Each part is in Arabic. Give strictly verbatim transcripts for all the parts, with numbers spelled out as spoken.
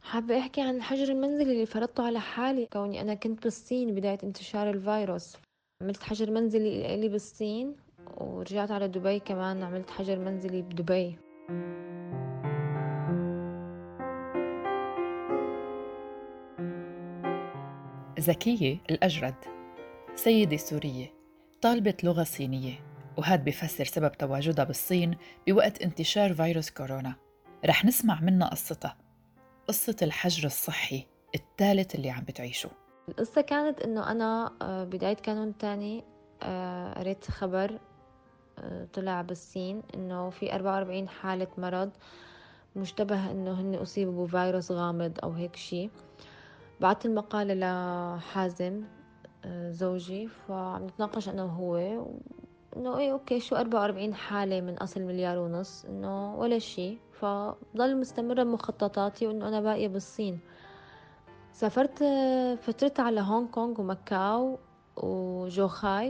حابة أحكي عن الحجر المنزلي اللي فرضته على حالي كوني أنا كنت بالصين بداية انتشار الفيروس. عملت حجر منزلي إلي بالصين، ورجعت على دبي كمان عملت حجر منزلي بدبي. زكية الأجرد سيدة سورية طالبة لغة صينية، وهذا بفسر سبب تواجدها بالصين بوقت انتشار فيروس كورونا. رح نسمع منها قصتها، قصة الحجر الصحي الثالث اللي عم بتعيشه. القصة كانت إنه أنا آه، بداية كانون تاني، آه، قريت خبر آه، طلع بالصين إنه في أربعة وأربعين حالة مرض مشتبه إنه هن أصيبوا بفيروس غامض أو هيك شي. بعت المقالة لحازم آه، زوجي، فعم نتناقش أنا وهو إنه إيه أوكي، شو أربعة وأربعين حالة من أصل مليار ونص، إنه ولا شي. فضل مستمرة بمخططاتي وإنه أنا باقية بالصين. سافرت آه، فترت على هونغ كونغ وماكاو وجوخاي،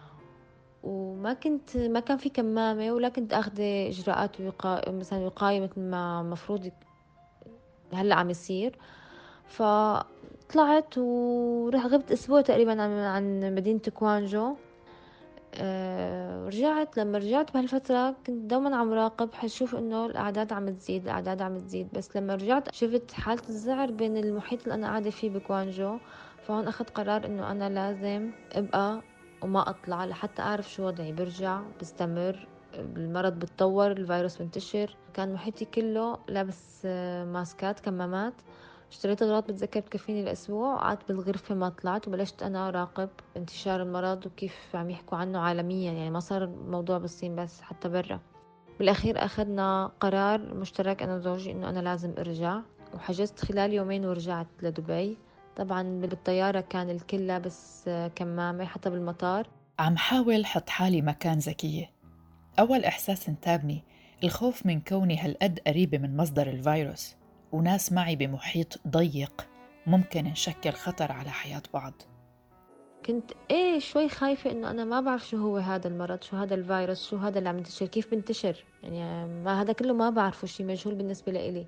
وما كنت ما كان في كمامة ولا كنت أخذ إجراءات وقاية، مثلا وقاية مثل ما مفروض هلأ عم يصير. فطلعت ورح غبت أسبوع تقريبا عن عن مدينة كوانجو. أه رجعت لما رجعت بهالفترة كنت دوما عم راقب حشوف انه الاعداد عم تزيد الاعداد عم تزيد، بس لما رجعت شفت حالة الذعر بين المحيط اللي انا قاعدة فيه بكوانجو. فهون اخذت قرار انه انا لازم ابقى وما اطلع لحتى اعرف شو وضعي، برجع بستمر المرض بتطور الفيروس بنتشر. كان محيطي كله لابس آه، ماسكات كمامات. اشتريت اغراض بتذكر تكفيني الاسبوع، وقعدت بالغرفة ما طلعت وبلشت انا اراقب انتشار المرض وكيف عم يحكوا عنه عالميا، يعني ما صار الموضوع بالصين بس، حتى برا. بالاخير اخذنا قرار مشترك انا وزوجي انه انا لازم ارجع، وحجزت خلال يومين ورجعت لدبي. طبعا بالطيارة كان الكل لابس آه، كمامة حتى بالمطار. عم حاول حط حالي مكان زكية. أول إحساس انتابني الخوف من كوني هالقد قريبة من مصدر الفيروس، وناس معي بمحيط ضيق ممكن نشكل خطر على حياة بعض. كنت ايه شوي خايفة انه انا ما بعرف شو هو هذا المرض، شو هذا الفيروس، شو هذا اللي عم ينتشر، كيف بنتشر، يعني ما هذا كله ما بعرفه، شيء مجهول بالنسبة لإلي.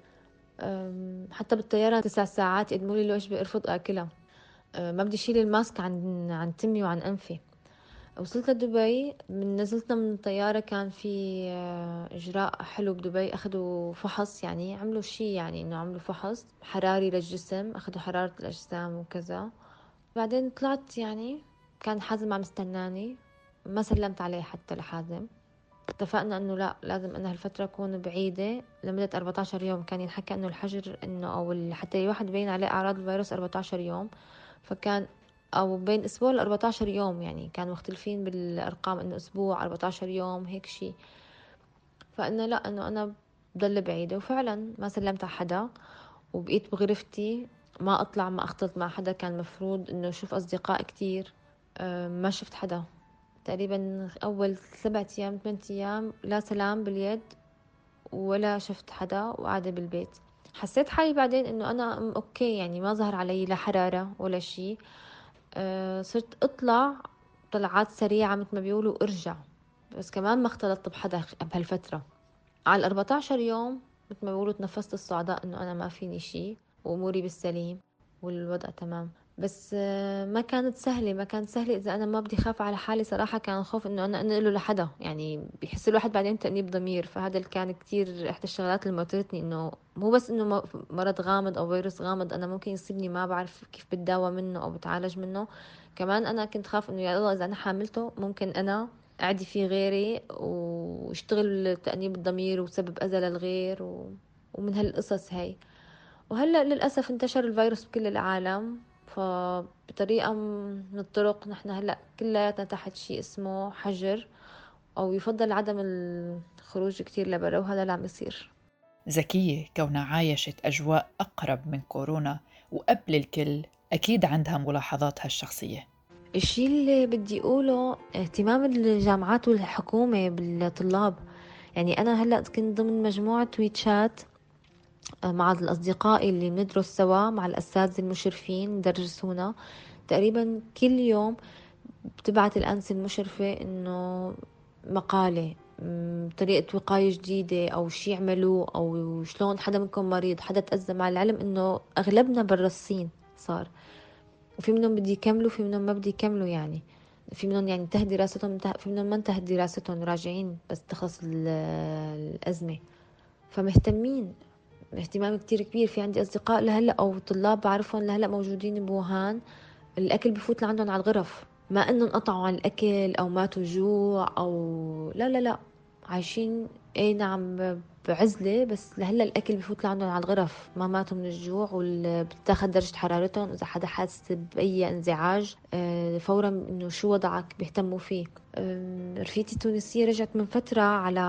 أم، حتى بالطيارة تسع ساعات يقدموا لي الوجبة ارفض اكلها. أه، ما بدي اشيل الماسك عن عن تمي وعن انفي. وصلت لدبي، من نزلتنا من الطيارة كان في أه، اجراء حلو بدبي، اخذوا فحص، يعني عملوا شيء، يعني انه عملوا فحص حراري للجسم، اخذوا حرارة الاجسام وكذا. بعدين طلعت، يعني كان حازم عم استناني، ما سلمت عليه حتى لحازم. اتفقنا انه لا، لازم انا هالفترة اكون بعيدة لمدة أربعة عشر يوم. كان ينحكى انه الحجر انه او ال- حتى الواحد يبين عليه اعراض الفيروس أربعة عشر يوم. فكان او بين اسبوع ل أربعة عشر يوم، يعني كانوا مختلفين بالارقام، انه اسبوع أربعة عشر يوم هيك شي. فانه لا، انه انا بضل بعيدة، وفعلا ما سلمت على حدا وبقيت بغرفتي، ما اطلع ما اختلط مع حدا. كان مفروض انه اشوف اصدقاء كتير، أه، ما شفت حدا تقريبا. اول سبعة ايام ثمانية ايام لا سلام باليد، ولا شفت حدا، وقاعدة بالبيت. حسيت حالي بعدين انه انا م- اوكي، يعني ما ظهر علي لا حرارة ولا شي. أه صرت اطلع طلعات سريعة مثل ما بيقولوا ارجع، بس كمان ما اختلطت بحدا بهالفترة. على الأربعة عشر يوم مثل ما بيقولوا تنفست الصعداء انه انا ما فيني شي واموري بالسليم والوضع تمام. بس آه، ما كانت سهلة، ما كانت سهلة إذا أنا ما بدي خاف على حالي صراحة. كان خوف إنه أنا أنقله لحدا، يعني بيحس الواحد بعدين تأنيب ضمير. فهذا اللي كان كتير إحدى الشغلات اللي موترتني، إنه مو بس إنه م- مرض غامض أو فيروس غامض أنا ممكن يصيبني ما بعرف كيف بتداوى منه أو بتعالج منه. كمان أنا كنت خاف إنه يا الله إذا أنا حاملته ممكن أنا أعدي فيه غيري واشتغل تأنيب الضمير وسبب أذى للغير و... ومن هالقصص هاي. وهلأ للأسف انتشر الفيروس بكل العالم، فبطريقة من الطرق نحن هلأ كلياتنا تحت شيء اسمه حجر، أو يفضل عدم الخروج كتير لبرا، وهذا اللي عم يصير. زكية كونها عايشت أجواء أقرب من كورونا وقبل الكل أكيد عندها ملاحظاتها الشخصية. الشيء اللي بدي أقوله اهتمام الجامعات والحكومة بالطلاب. يعني أنا هلأ كنت ضمن مجموعة تويتشات مع الأصدقاء اللي بندرس سوا، مع الأساتذة المشرفين درسونا. تقريبا كل يوم بتبعت الأنسة المشرفة إنه مقالة، م، طريقة وقاية جديدة أو شي يعملوه، أو شلون حدا منكم مريض، حدا تأذى، مع العلم إنه أغلبنا برا الصين صار، وفي منهم بدي يكملوا، في منهم ما بدي يكملوا يعني، في منهم يعني انتهت دراستهم، انته- في منهم ما انتهت دراستهم راجعين بس تخلص ال- الأزمة. فمهتمين اهتمام كتير كبير. في عندي أصدقاء لهلأ أو طلاب بعرفهم لهلأ موجودين بوهان، الأكل بفوت لعندهم على الغرف، ما إنه انقطعوا عن الأكل أو ماتوا جوع أو لا لا لا، عايشين اي نعم بعزلة، بس لهلا الأكل بفوت لعندهم على الغرف، ما ماتوا من الجوع، وبتاخد درجة حرارتهم. إذا حدا حاسس بأي انزعاج آه، فورا إنه شو وضعك بيهتموا فيك. آم، رفيقتي التونسية رجعت من فترة على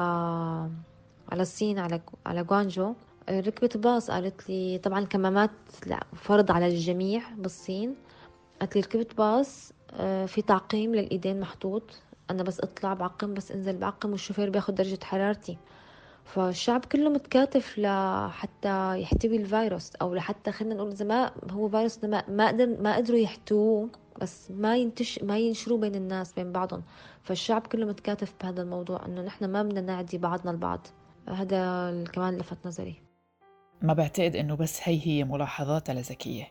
على الصين، على على جوانجو. آه، ركبت باص، قالت لي طبعا الكمامات لا فرض على الجميع بالصين. قالت لي ركبت باص آه، في تعقيم للإيدين محطوط، أنا بس أطلع بعقم، بس أنزل بعقم، والشوفير بياخد درجة حرارتي. فالشعب كله متكاتف لحتى يحتوي الفيروس، أو لحتى خلينا نقول إذا ما هو فيروس ما ما قدر ما قدروا يحتووه، بس ما ينتش ما ينشروا بين الناس بين بعضهم. فالشعب كله متكاتف بهذا الموضوع، إنه نحن ما بدنا نعدي بعضنا البعض. هذا ال- كمان لفت نظري. ما بعتقد إنه بس هي هي ملاحظات لزكية.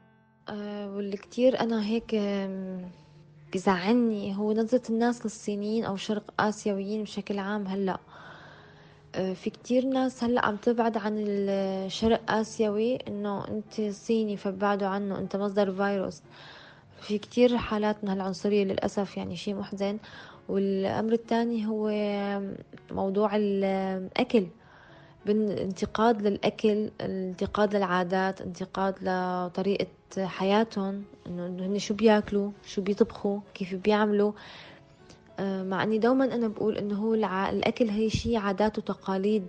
أه واللي كتير أنا هيك آم، بيزعلني هو نظرة الناس للصينيين أو شرق آسيويين بشكل عام. هلأ أه في كتير ناس هلأ عم تبعد عن الشرق آسيوي، إنه أنت صيني فبعدوا عنه، أنت مصدر فيروس. في كتير حالات من هالعنصرية للأسف، يعني شيء محزن. والأمر الثاني هو موضوع الأكل، بالانتقاد للأكل، الانتقاد للعادات، انتقاد لطريقة حياتهم، إنه إنه هن شو بياكلوا، شو بيطبخوا، كيف بيعملوا. آه، مع إني دوما أنا بقول إنه هو الع... الأكل هي شيء عادات وتقاليد،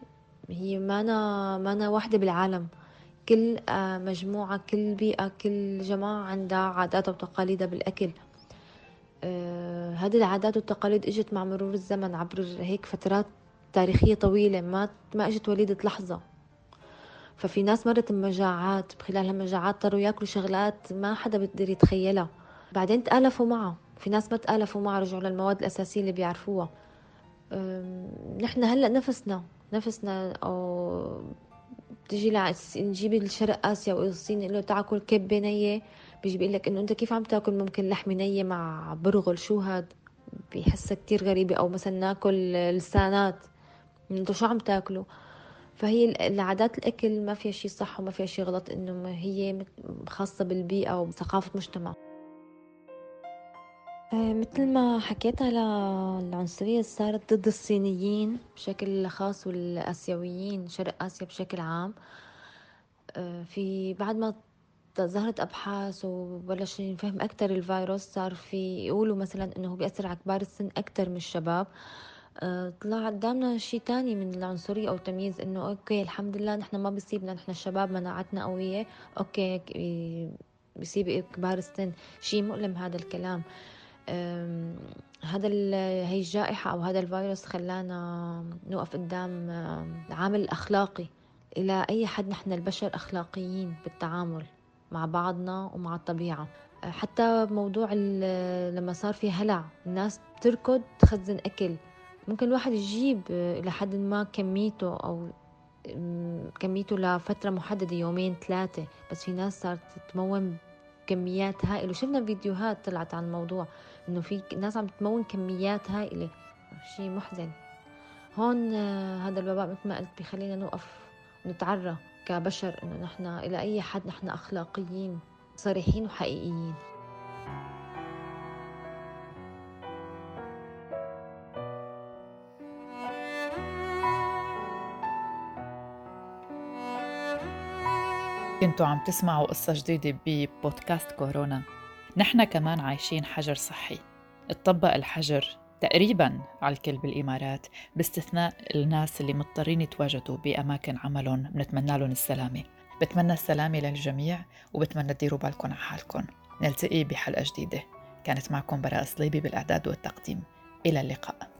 هي مانا مانا واحدة بالعالم. كل آه، مجموعة، كل بيئة، كل جماعة عندها عاداتها وتقاليدها بالأكل. آه، هذه العادات والتقاليد اجت مع مرور الزمن عبر هيك فترات تاريخية طويلة، ما ما اجت وليدة لحظة. ففي ناس مرت بمجاعات، بخلال هالمجاعات اضطروا ياكلوا شغلات ما حدا بيقدر يتخيلها، بعدين تآلفوا معها. في ناس ما تآلفوا معها، رجعوا للمواد الأساسية اللي بيعرفوها. أم، نحن هلأ نفسنا نفسنا أو تجي لع- نجيب الشرق آسيا والصين نقول له تعال كل كبة نية، بيجي بيقول لك إنه أنت كيف عم تاكل ممكن لحمة نية مع برغل، شو هاد؟ بيحسها كتير غريبة. أو مثلا ناكل لسانات، انتوا شو عم تاكلوا؟ فهي ال- العادات الأكل ما فيها شي صح وما فيها شي غلط، إنه ما هي مت- خاصة بالبيئة وثقافة مجتمع. آه، مثل ما حكيت على العنصرية اللي صارت ضد الصينيين بشكل خاص والآسيويين شرق آسيا بشكل عام. آه، في بعد ما ظهرت أبحاث وبلش نفهم أكتر الفيروس، صار في يقولوا مثلا إنه هو بيأثر على كبار السن أكتر من الشباب. آه، طلع قدامنا شيء تاني من العنصرية أو تمييز، إنه أوكي الحمد لله نحن ما بيصيبنا، نحن الشباب مناعتنا قوية. أوكي ك- بيصيب كبار السن. شيء مؤلم هذا الكلام. أم، هذا ال- هي الجائحة أو هذا الفيروس خلانا نوقف قدام أم، العامل الأخلاقي. إلى أي حد نحن البشر أخلاقيين بالتعامل مع بعضنا ومع الطبيعة. أه، حتى موضوع ال- لما صار في هلع، الناس بتركض تخزن أكل. ممكن الواحد يجيب أه، إلى حد ما كميته، أو أم، كميته لفترة محددة يومين ثلاثة، بس في ناس صارت تمون كميات هائلة. وشفنا فيديوهات طلعت عن الموضوع، انه في ناس عم تمون كميات هائلة. شيء محزن. هون آه، هذا الوباء مثل ما قلت بخلينا نوقف ونتعرى كبشر، انه نحن الى اي حد نحن اخلاقيين صريحين وحقيقيين. كنتوا عم تسمعوا قصة جديدة ببودكاست كورونا. نحن كمان عايشين حجر صحي، اتطبق الحجر تقريباً على الكل بالإمارات، باستثناء الناس اللي مضطرين يتواجدوا بأماكن عملهم. بنتمنى لهم السلامة. بتمنى السلامة للجميع، وبتمنى تديروا بالكم على حالكم. نلتقي بحلقة جديدة. كانت معكم براء صليبي بالإعداد والتقديم. إلى اللقاء.